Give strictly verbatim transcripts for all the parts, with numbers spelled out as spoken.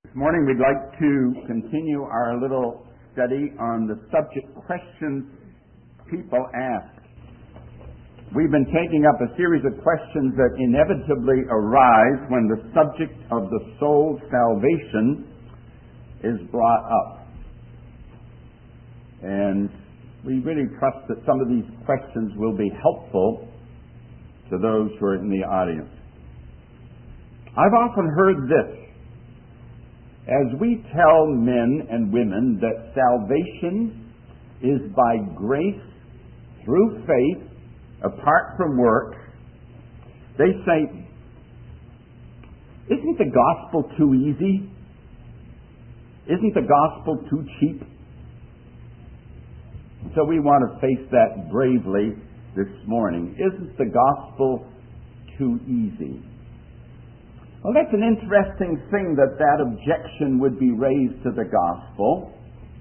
This morning we'd like to continue our little study on the subject questions people ask. We've been taking up a series of questions that inevitably arise when the subject of the soul's salvation is brought up. And we really trust that some of these questions will be helpful to those who are in the audience. I've often heard this: as we tell men and women that salvation is by grace through faith, apart from works, they say, isn't the gospel too easy? Isn't the gospel too cheap? So we want to face that bravely this morning. Isn't the gospel too easy? Well, that's an interesting thing that that objection would be raised to the gospel.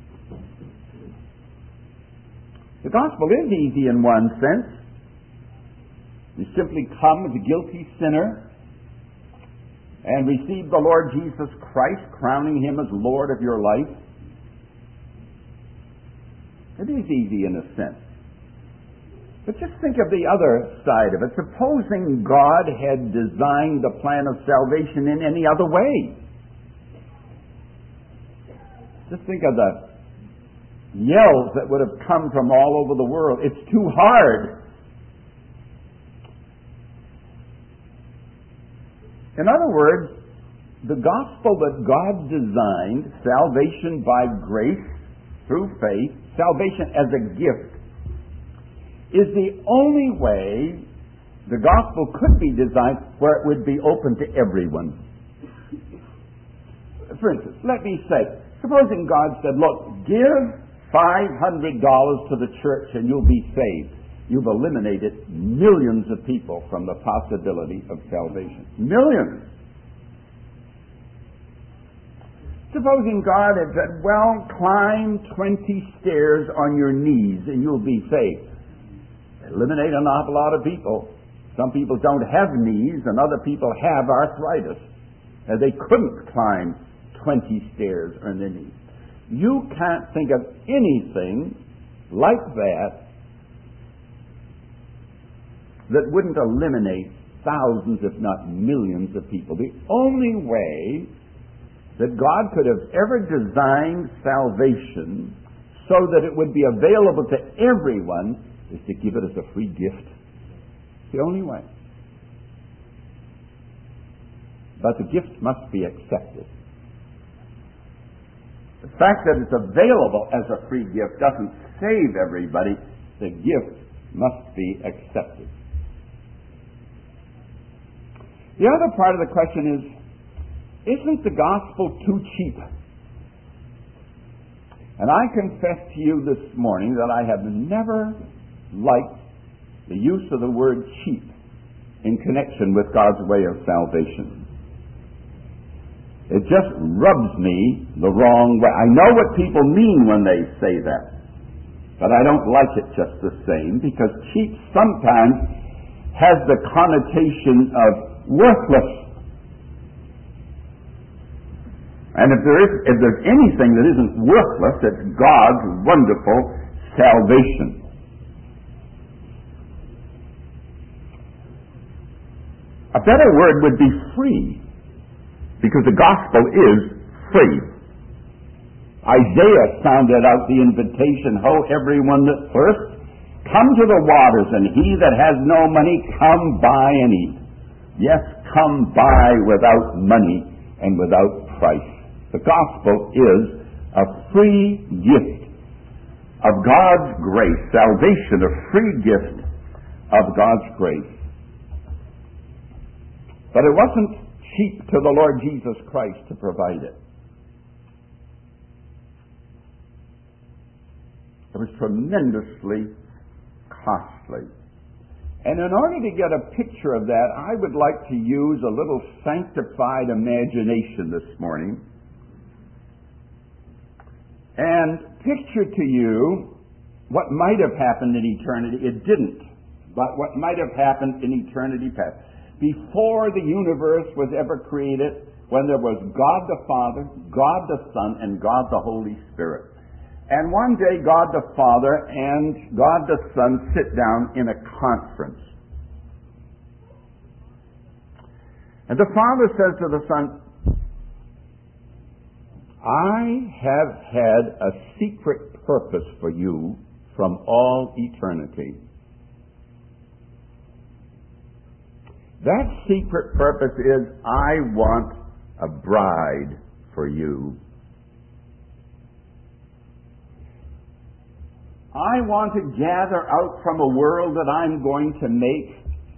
The gospel is easy in one sense. You simply come as a guilty sinner and receive the Lord Jesus Christ, crowning Him as Lord of your life. It is easy in a sense. But just think of the other side of it. Supposing God had designed the plan of salvation in any other way. Just think of the yells that would have come from all over the world. It's too hard. In other words, the gospel that God designed, salvation by grace through faith, salvation as a gift, is the only way the gospel could be designed where it would be open to everyone. For instance, let me say, supposing God said, look, give five hundred dollars to the church and you'll be saved. You've eliminated millions of people from the possibility of salvation. Millions. Supposing God had said, well, climb twenty stairs on your knees and you'll be saved. Eliminate an awful lot of people. Some people don't have knees and other people have arthritis. And they couldn't climb twenty stairs on their knees. You can't think of anything like that that wouldn't eliminate thousands, if not millions of people. The only way that God could have ever designed salvation so that it would be available to everyone is to give it as a free gift. It's the only way. But the gift must be accepted. The fact that it's available as a free gift doesn't save everybody. The gift must be accepted. The other part of the question is, isn't the gospel too cheap? And I confess to you this morning that I have never liked the use of the word cheap in connection with God's way of salvation. It just rubs me the wrong way. I know what people mean when they say that, but I don't like it just the same, because cheap sometimes has the connotation of worthless. And if there is, if there's anything that isn't worthless, it's God's wonderful salvation. A better word would be free, because the gospel is free. Isaiah sounded out the invitation, ho, everyone that thirsts, come to the waters, and he that has no money, come buy and eat. Yes, come buy without money and without price. The gospel is a free gift of God's grace. Salvation, a free gift of God's grace. But it wasn't cheap to the Lord Jesus Christ to provide it. It was tremendously costly. And in order to get a picture of that, I would like to use a little sanctified imagination this morning and picture to you what might have happened in eternity. It didn't, but what might have happened in eternity past. Before the universe was ever created, when there was God the Father, God the Son, and God the Holy Spirit. And one day God the Father and God the Son sit down in a conference. And the Father says to the Son, I have had a secret purpose for you from all eternity. That secret purpose is, I want a bride for you. I want to gather out from a world that I'm going to make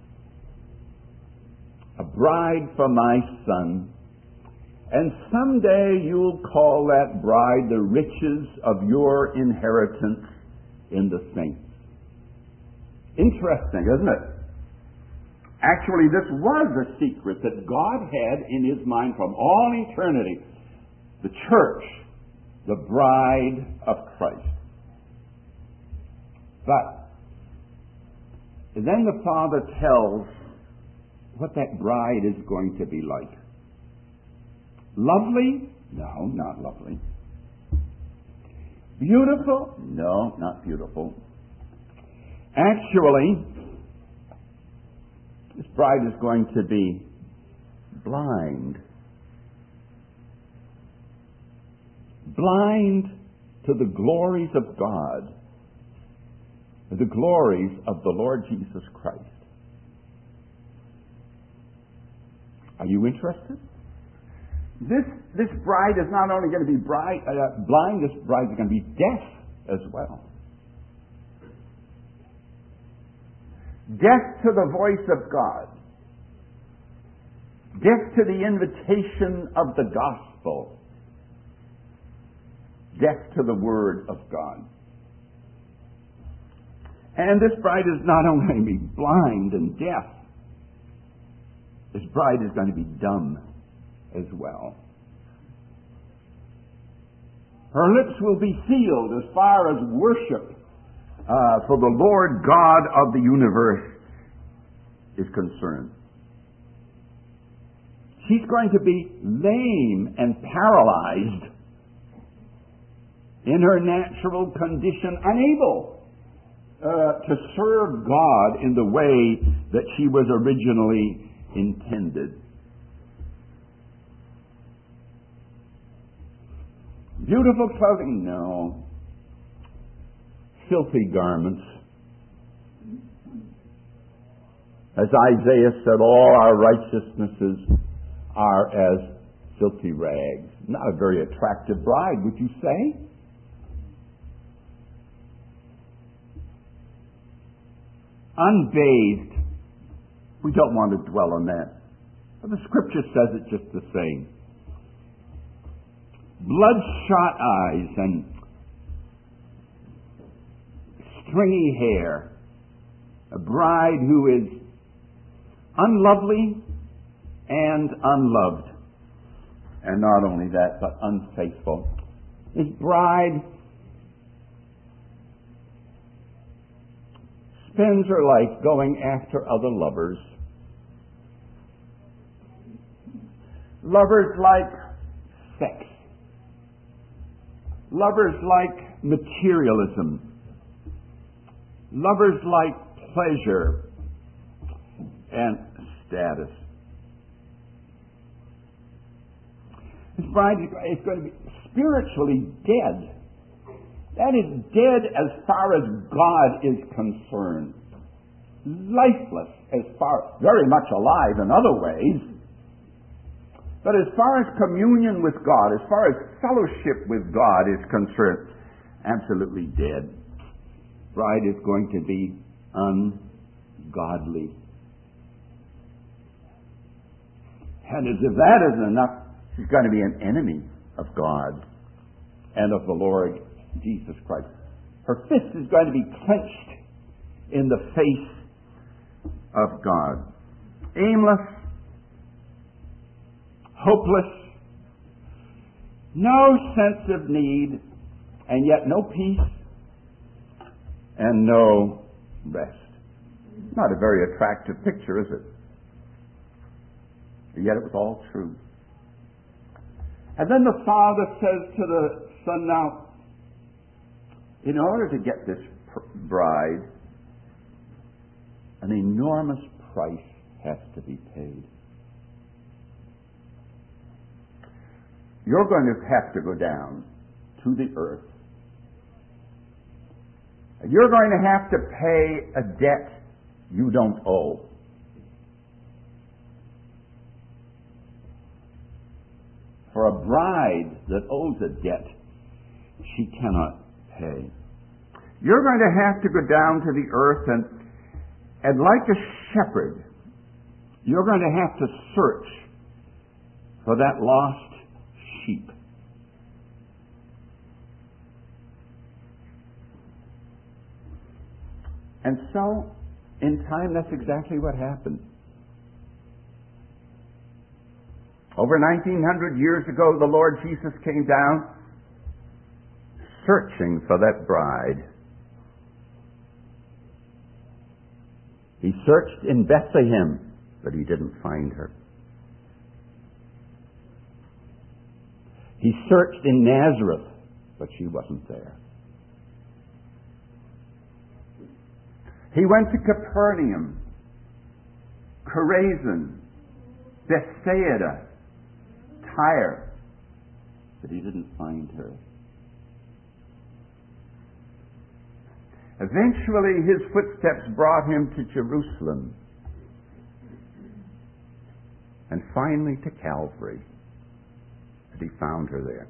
a bride for my Son. And someday you'll call that bride the riches of your inheritance in the saints. Interesting, isn't it? Actually, this was a secret that God had in His mind from all eternity. The church, the bride of Christ. But then the Father tells what that bride is going to be like. Lovely? No, not lovely. Beautiful? No, not beautiful. Actually, this bride is going to be blind. Blind to the glories of God, the glories of the Lord Jesus Christ. Are you interested? This, this bride is not only going to be bride, uh, blind, this bride is going to be deaf as well. Deaf to the voice of God. Deaf to the invitation of the gospel. Deaf to the word of God. And this bride is not only going to be blind and deaf, this bride is going to be dumb as well. Her lips will be sealed as far as worship uh, for the Lord God of the universe is concerned. She's going to be lame and paralyzed in her natural condition, unable uh, to serve God in the way that she was originally intended. Beautiful clothing? No. Filthy garments. As Isaiah said, all our righteousnesses are as filthy rags. Not a very attractive bride, would you say? Unbathed. We don't want to dwell on that. But the Scripture says it just the same. Bloodshot eyes and stringy hair. A bride who is unlovely and unloved. And not only that, but unfaithful. This bride spends her life going after other lovers. Lovers like sex. Lovers like materialism. Lovers like pleasure and status. This bride is going to be spiritually dead. That is dead as far as God is concerned. Lifeless as far, very much alive in other ways. But as far as communion with God, as far as fellowship with God is concerned, absolutely dead. Bride is going to be ungodly. And as if that isn't enough, she's going to be an enemy of God and of the Lord Jesus Christ. Her fist is going to be clenched in the face of God. Aimless, hopeless, no sense of need, and yet no peace and no rest. Not a very attractive picture, is it? And yet it was all true. And then the father says to the son, now, in order to get this bride, an enormous price has to be paid. You're going to have to go down to the earth. You're going to have to pay a debt you don't owe. For a bride that owes a debt she cannot pay. You're going to have to go down to the earth and, and like a shepherd, you're going to have to search for that lost sheep. And so, in time, that's exactly what happened. Over nineteen hundred years ago, the Lord Jesus came down searching for that bride. He searched in Bethlehem, but he didn't find her. He searched in Nazareth, but she wasn't there. He went to Capernaum, Chorazin, Bethsaida, Tyre, but he didn't find her. Eventually, his footsteps brought him to Jerusalem, and finally to Calvary, but he found her there.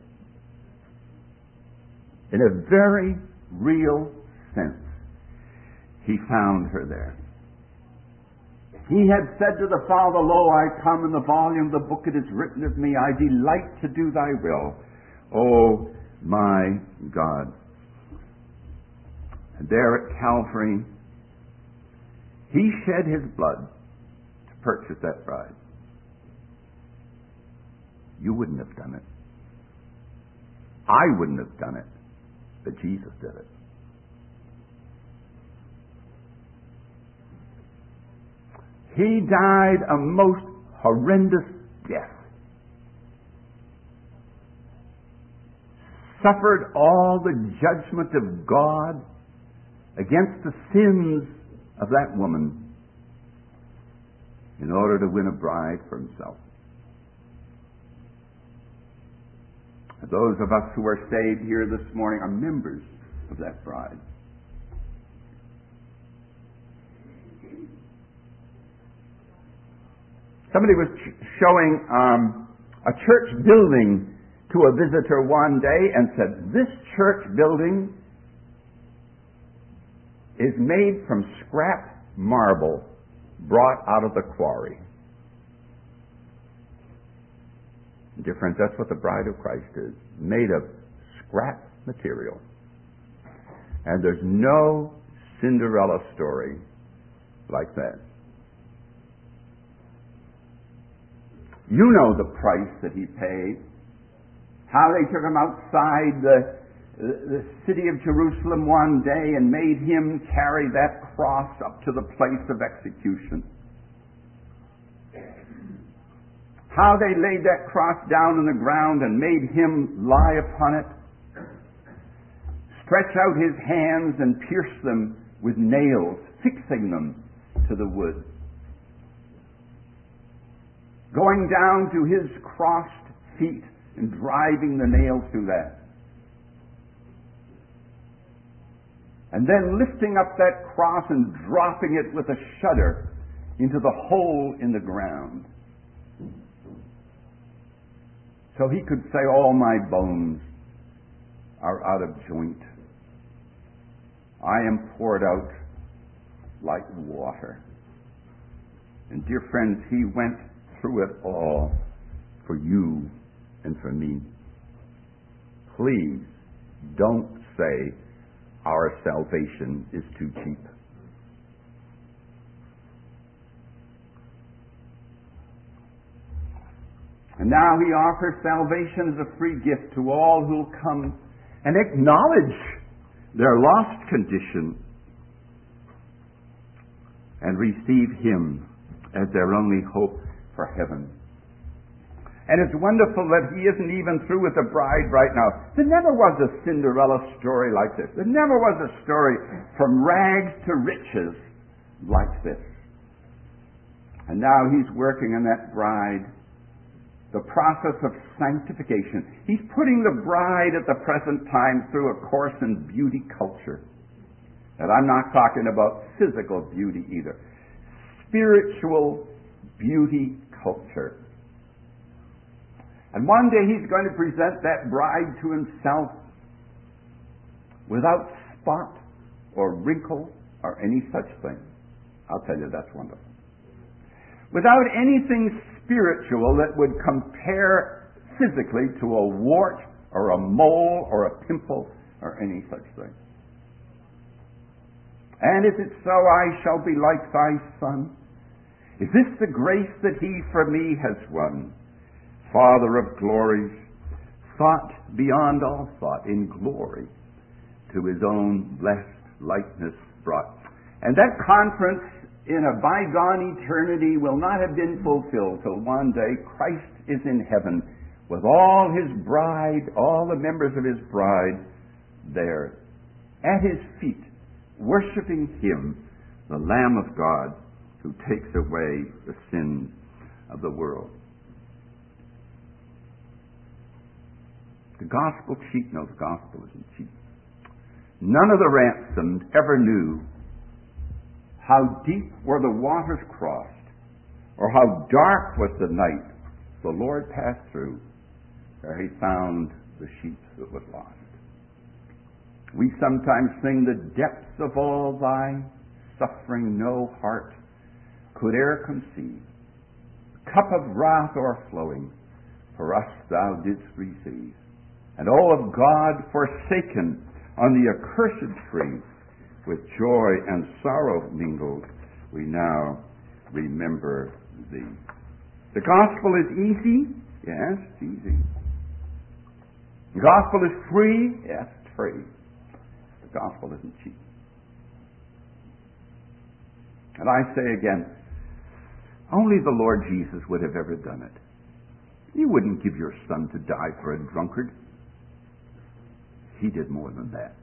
In a very real sense, he found her there. He had said to the Father, Lo, I come, in the volume of the book it is written of me, I delight to do thy will, O my God. And there at Calvary, he shed his blood to purchase that bride. You wouldn't have done it. I wouldn't have done it, but Jesus did it. He died a most horrendous death. Suffered all the judgment of God against the sins of that woman in order to win a bride for himself. And those of us who are saved here this morning are members of that bride. Somebody was showing um, a church building to a visitor one day and said, this church building is made from scrap marble brought out of the quarry. Dear friends, that's what the bride of Christ is, made of scrap material. And there's no Cinderella story like that. You know the price that he paid. How they took him outside the, the city of Jerusalem one day and made him carry that cross up to the place of execution. How they laid that cross down on the ground and made him lie upon it. Stretch out his hands and pierce them with nails, fixing them to the wood. Going down to his crossed feet and driving the nails through that. And then lifting up that cross and dropping it with a shudder into the hole in the ground. So he could say, all my bones are out of joint. I am poured out like water. And dear friends, he went through it all for you and for me. Please don't say our salvation is too cheap. And now he offers salvation as a free gift to all who will come and acknowledge their lost condition and receive him as their only hope for heaven. And it's wonderful that he isn't even through with the bride right now. There never was a Cinderella story like this. There never was a story from rags to riches like this. And now he's working on that bride, the process of sanctification. He's putting the bride at the present time through a course in beauty culture. And I'm not talking about physical beauty either. Spiritual beauty culture. And one day he's going to present that bride to himself without spot or wrinkle or any such thing. I'll tell you, that's wonderful. Without anything spiritual that would compare physically to a wart or a mole or a pimple or any such thing. And is it so I shall be like thy Son? Is this the grace that he for me has won? Father of glories, thought beyond all thought, in glory to his own blessed likeness brought. And that conference in a bygone eternity will not have been fulfilled till one day Christ is in heaven with all his bride, all the members of his bride there at his feet, worshiping him, the Lamb of God, who takes away the sins of the world. The gospel cheap? No, the gospel isn't cheap. None of the ransomed ever knew how deep were the waters crossed, or how dark was the night the Lord passed through, where he found the sheep that was lost. We sometimes sing, the depths of all thy suffering no heart could e'er conceive. Cup of wrath o'erflowing, for us thou didst receive. And all of God forsaken on the accursed tree, with joy and sorrow mingled, we now remember thee. The gospel is easy? Yes, it's easy. The gospel is free? Yes, it's free. The gospel isn't cheap. And I say again, only the Lord Jesus would have ever done it. You wouldn't give your son to die for a drunkard. He did more than that.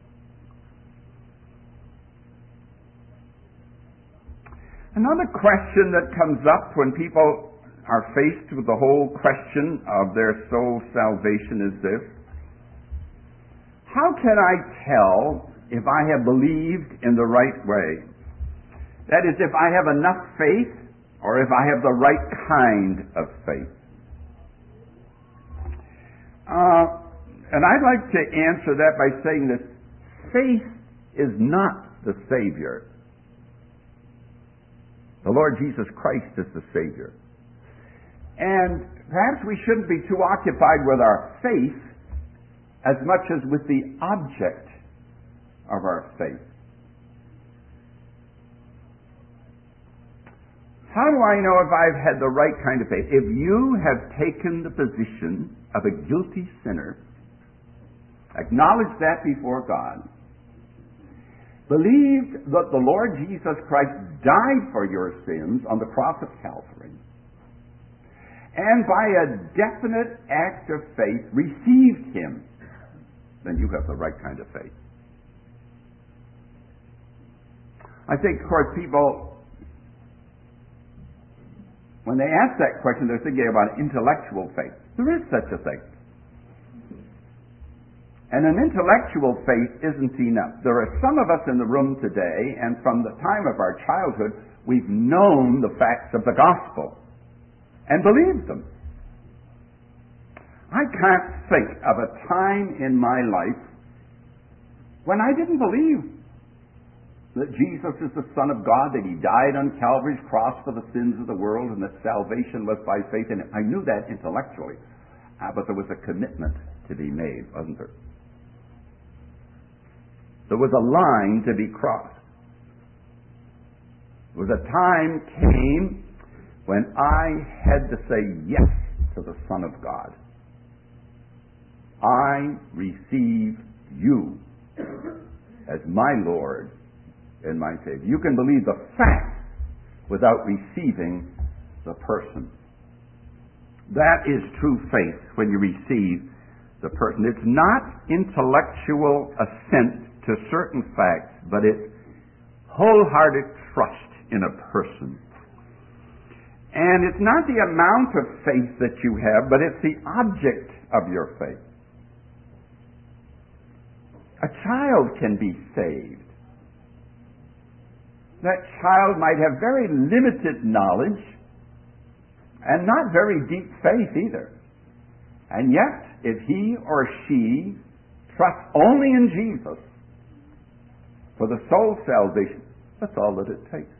Another question that comes up when people are faced with the whole question of their soul salvation is this: how can I tell if I have believed in the right way? That is, if I have enough faith or if I have the right kind of faith. Uh, And I'd like to answer that by saying this: faith is not the Savior. The Lord Jesus Christ is the Savior. And perhaps we shouldn't be too occupied with our faith as much as with the object of our faith. How do I know if I've had the right kind of faith? If you have taken the position of a guilty sinner, acknowledged that before God, believed that the Lord Jesus Christ died for your sins on the cross of Calvary, and by a definite act of faith received him, then you have the right kind of faith. I think, of course, people, when they ask that question, they're thinking about intellectual faith. There is such a thing. And an intellectual faith isn't enough. There are some of us in the room today, and from the time of our childhood, we've known the facts of the gospel and believed them. I can't think of a time in my life when I didn't believe that Jesus is the Son of God, that he died on Calvary's cross for the sins of the world, and that salvation was by faith in him. I knew that intellectually, uh, but there was a commitment to be made, wasn't there? There was a line to be crossed. There was a time came when I had to say yes to the Son of God. I receive you as my Lord and my Savior. You can believe the fact without receiving the person. That is true faith when you receive the person. It's not intellectual assent to certain facts, but it's wholehearted trust in a person. And it's not the amount of faith that you have, but it's the object of your faith. A child can be saved. That child might have very limited knowledge and not very deep faith either. And yet, if he or she trusts only in Jesus for the soul salvation, that's all that it takes.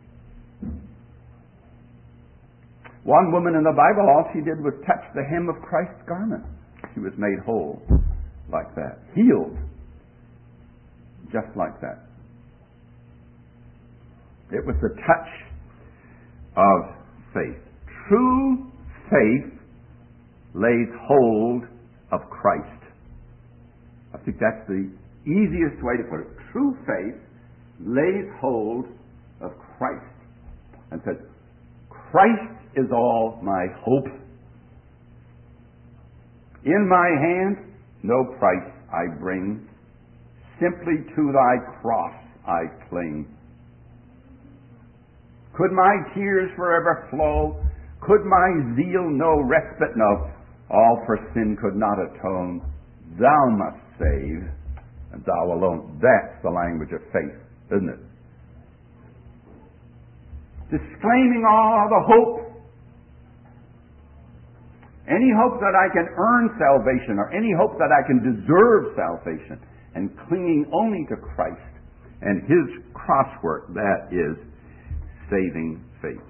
One woman in the Bible, all she did was touch the hem of Christ's garment. She was made whole like that, healed just like that. It was the touch of faith. True faith lays hold of Christ. I think that's the easiest way to put it. True faith lays hold of Christ and says, Christ is all my hope. In my hand, no price I bring. Simply to thy cross I cling. Could my tears forever flow? Could my zeal no respite know? All for sin could not atone. Thou must save, and thou alone. That's the language of faith, isn't it? Disclaiming all the hope. Any hope that I can earn salvation, or any hope that I can deserve salvation, and clinging only to Christ and His cross work, that is saving faith.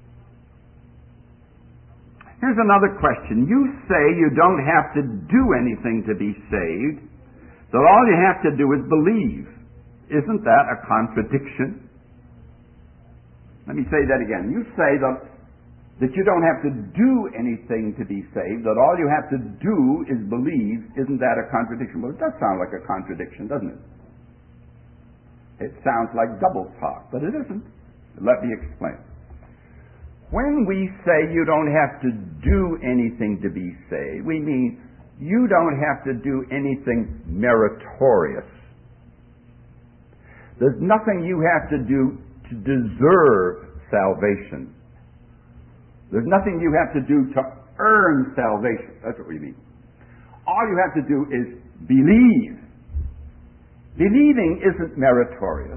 Here's another question. You say you don't have to do anything to be saved, that all you have to do is believe. Isn't that a contradiction? Let me say that again. You say that, that you don't have to do anything to be saved, that all you have to do is believe. Isn't that a contradiction? Well, it does sound like a contradiction, doesn't it? It sounds like double talk, but it isn't. Let me explain. When we say you don't have to do anything to be saved, we mean you don't have to do anything meritorious. There's nothing you have to do to deserve salvation. There's nothing you have to do to earn salvation. That's what we mean. All you have to do is believe. Believing isn't meritorious.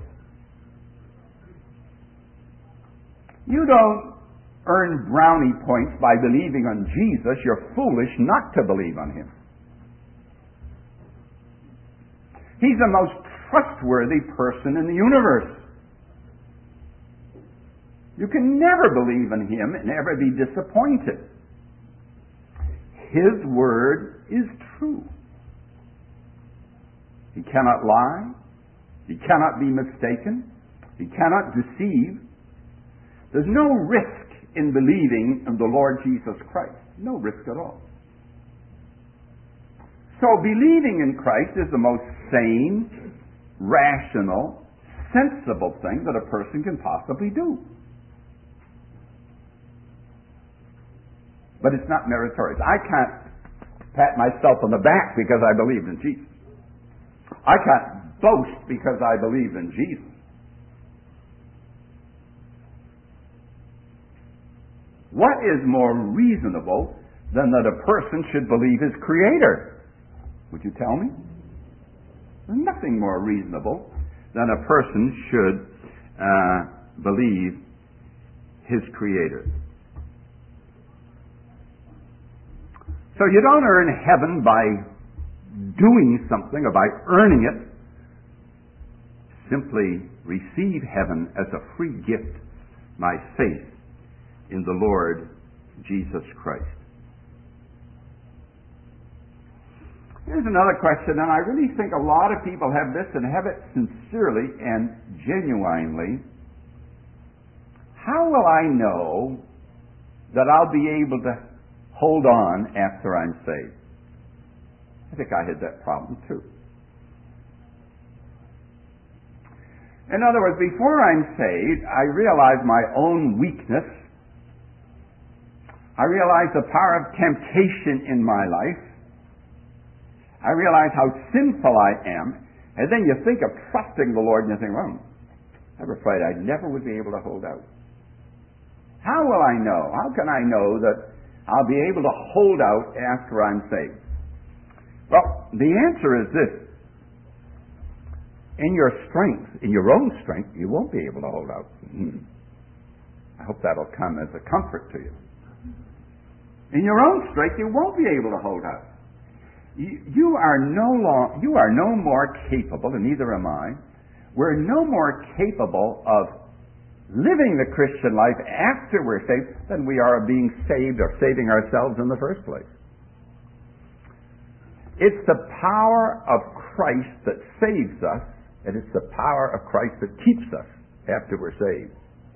You don't earn brownie points by believing on Jesus. You're foolish not to believe on Him. He's the most trustworthy person in the universe. You can never believe in Him and ever be disappointed. His word is true. He cannot lie. He cannot be mistaken. He cannot deceive. There's no risk in believing in the Lord Jesus Christ. No risk at all. So believing in Christ is the most sane, rational, sensible thing that a person can possibly do. But it's not meritorious. I can't pat myself on the back because I believe in Jesus. I can't boast because I believe in Jesus. What is more reasonable than that a person should believe his Creator? Would you tell me? There's nothing more reasonable than a person should uh, believe his Creator. So you don't earn heaven by doing something or by earning it. Simply receive heaven as a free gift by faith in the Lord Jesus Christ. Here's another question, and I really think a lot of people have this and have it sincerely and genuinely. How will I know that I'll be able to hold on after I'm saved? I think I had that problem too. In other words, before I'm saved, I realize my own weakness. I realize the power of temptation in my life. I realize how sinful I am. And then you think of trusting the Lord and you think, well, I'm afraid I never would be able to hold out. How will I know? How can I know that I'll be able to hold out after I'm saved? Well, the answer is this. In your strength, in your own strength, you won't be able to hold out. I hope that'll come as a comfort to you. In your own strength, you won't be able to hold out. You, you are no long, you are no more capable, and neither am I. We're no more capable of living the Christian life after we're saved than we are of being saved or saving ourselves in the first place. It's the power of Christ that saves us, and it's the power of Christ that keeps us after we're saved.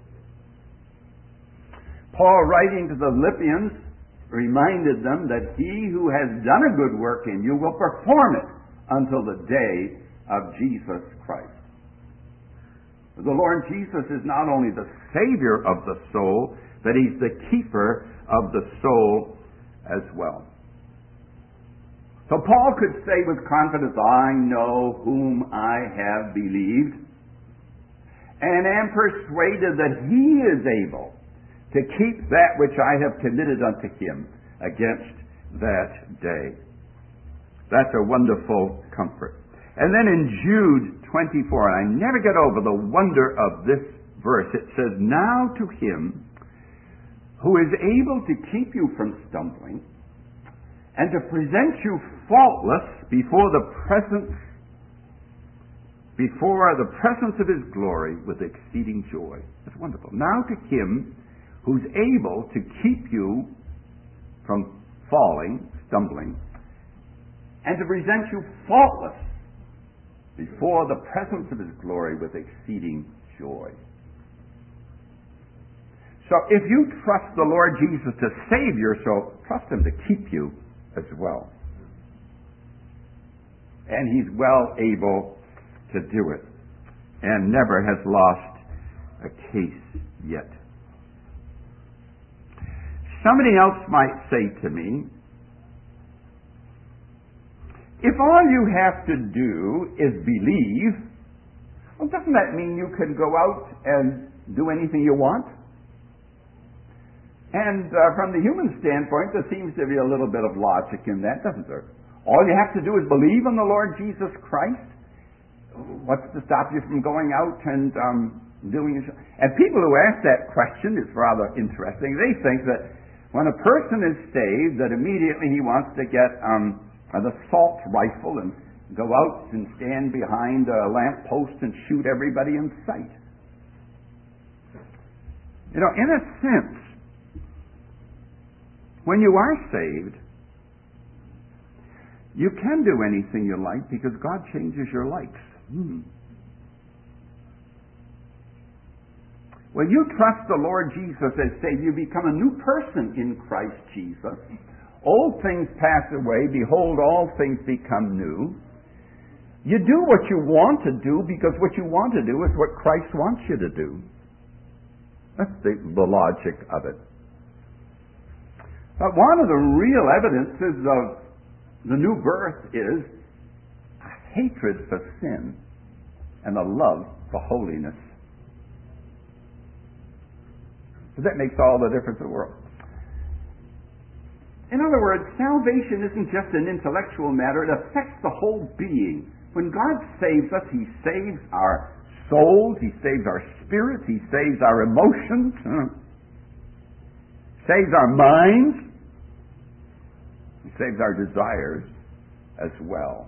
Paul, writing to the Philippians, reminded them that he who has done a good work in you will perform it until the day of Jesus Christ. The Lord Jesus is not only the Savior of the soul, but He's the keeper of the soul as well. So Paul could say with confidence, I know whom I have believed, and am persuaded that He is able to keep that which I have committed unto Him against that day. That's a wonderful comfort. And then in Jude twenty-four, and I never get over the wonder of this verse, it says, now to Him who is able to keep you from stumbling and to present you faultless before the presence before the presence of His glory with exceeding joy. That's wonderful. Now to Him who's able to keep you from falling, stumbling, and to present you faultless before the presence of His glory with exceeding joy. So if you trust the Lord Jesus to save your soul, trust Him to keep you as well. And He's well able to do it, and never has lost a case yet. Somebody else might say to me, if all you have to do is believe, well, doesn't that mean you can go out and do anything you want? And uh, from the human standpoint, there seems to be a little bit of logic in that, doesn't there? All you have to do is believe in the Lord Jesus Christ. What's to stop you from going out and um, doing it? And people who ask that question is rather interesting. They think that when a person is saved, that immediately he wants to get um, an assault rifle and go out and stand behind a lamp post and shoot everybody in sight. You know, in a sense, when you are saved, you can do anything you like because God changes your likes. Hmm. When you trust the Lord Jesus as Savior, you become a new person in Christ Jesus. Old things pass away. Behold, all things become new. You do what you want to do because what you want to do is what Christ wants you to do. That's the, the logic of it. But one of the real evidences of the new birth is a hatred for sin and a love for holiness. That makes all the difference in the world. In other words, salvation isn't just an intellectual matter, it affects the whole being. When God saves us, He saves our souls, He saves our spirits, He saves our emotions, huh? saves our minds, He saves our desires as well.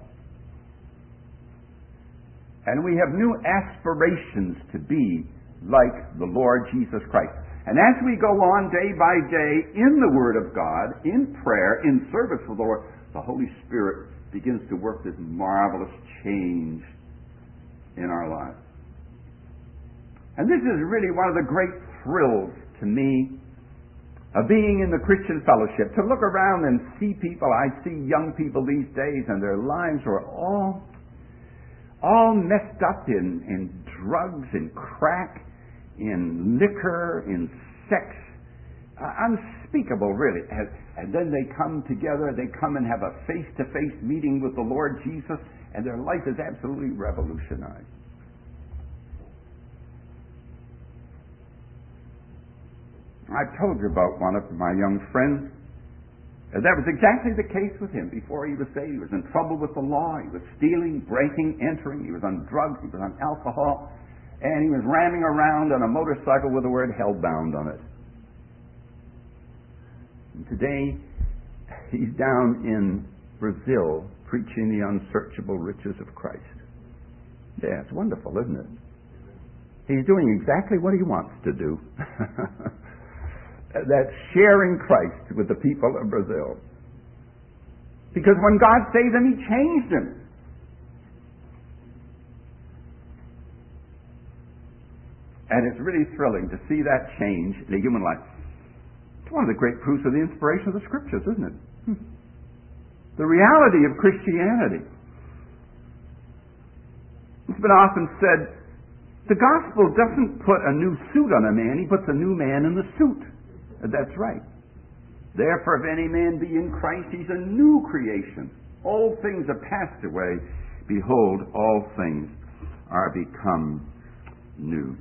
And we have new aspirations to be like the Lord Jesus Christ. And as we go on day by day in the Word of God, in prayer, in service for the Lord, the Holy Spirit begins to work this marvelous change in our lives. And this is really one of the great thrills to me of being in the Christian fellowship, to look around and see people. I see young people these days, and their lives are all, all messed up in, in drugs and crack, in liquor, in sex, uh, unspeakable, really. And, and then they come together, they come and have a face-to-face meeting with the Lord Jesus, and their life is absolutely revolutionized. I've told you about one of my young friends. And that was exactly the case with him. Before he was saved, he was in trouble with the law. He was stealing, breaking, entering. He was on drugs. He was on alcohol. And he was ramming around on a motorcycle with the word hellbound on it. And today, he's down in Brazil preaching the unsearchable riches of Christ. Yeah, it's wonderful, isn't it? He's doing exactly what he wants to do. That's sharing Christ with the people of Brazil. Because when God saved him, He changed him. And it's really thrilling to see that change in a human life. It's one of the great proofs of the inspiration of the Scriptures, isn't it? The reality of Christianity. It's been often said, the gospel doesn't put a new suit on a man, He puts a new man in the suit. That's right. Therefore, if any man be in Christ, he's a new creation. All things are passed away. Behold, all things are become new.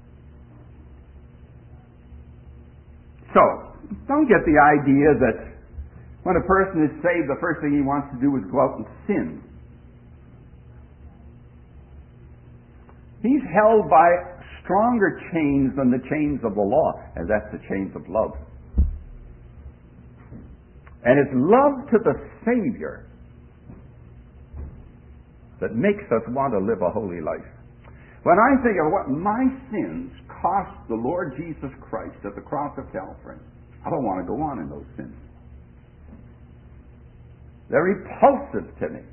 So, don't get the idea that when a person is saved, the first thing he wants to do is go out and sin. He's held by stronger chains than the chains of the law, and that's the chains of love. And it's love to the Savior that makes us want to live a holy life. When I think of what my sins cost the Lord Jesus Christ at the cross of Calvary, I don't want to go on in those sins. They're repulsive to me.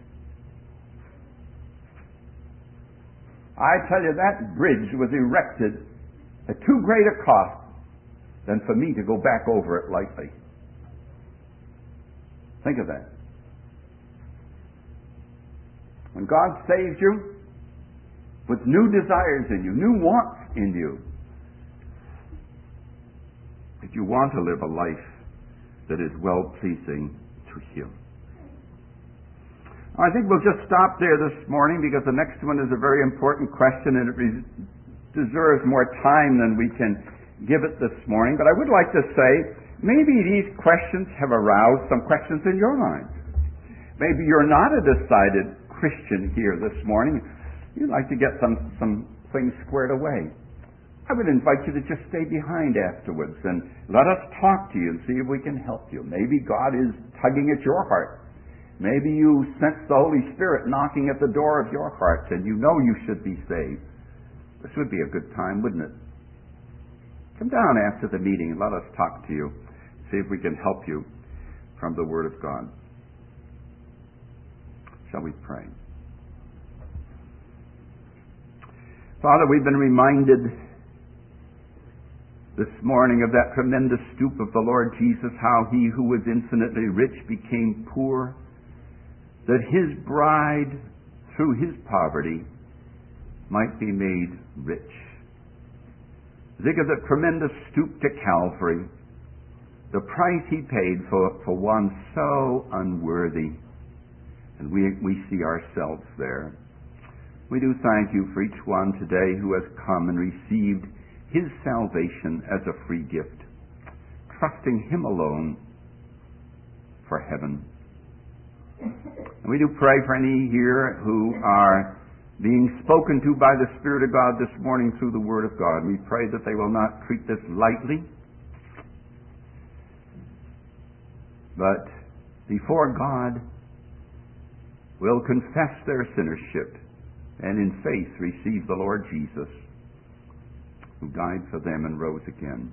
I tell you, that bridge was erected at too great a cost than for me to go back over it lightly. Think of that. When God saves you with new desires in you, new wants in you, if you want to live a life that is well-pleasing to Him. I think we'll just stop there this morning because the next one is a very important question and it re- deserves more time than we can give it this morning. But I would like to say, maybe these questions have aroused some questions in your mind. Maybe you're not a decided Christian here this morning. You'd like to get some, some things squared away. I would invite you to just stay behind afterwards and let us talk to you and see if we can help you. Maybe God is tugging at your heart. Maybe you sense the Holy Spirit knocking at the door of your heart and you know you should be saved. This would be a good time, wouldn't it? Come down after the meeting and let us talk to you. See if we can help you from the Word of God. Shall we pray? Father, we've been reminded this morning of that tremendous stoop of the Lord Jesus, how He who was infinitely rich became poor, that His bride, through His poverty, might be made rich. Think of the tremendous stoop to Calvary, the price He paid for, for one so unworthy. And we, we see ourselves there. We do thank You for each one today who has come and received his salvation as a free gift, trusting Him alone for heaven. And we do pray for any here who are being spoken to by the Spirit of God this morning through the Word of God. We pray that they will not treat this lightly, but before God will confess their sinnership and in faith receive the Lord Jesus, who died for them and rose again.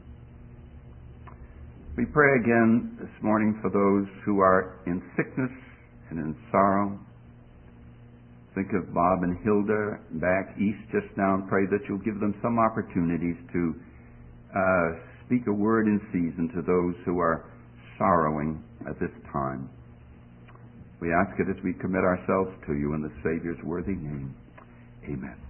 We pray again this morning for those who are in sickness and in sorrow. Think of Bob and Hilda back east just now and pray that you'll give them some opportunities to uh, speak a word in season to those who are sorrowing at this time. We ask it as we commit ourselves to You in the Savior's worthy name. Amen.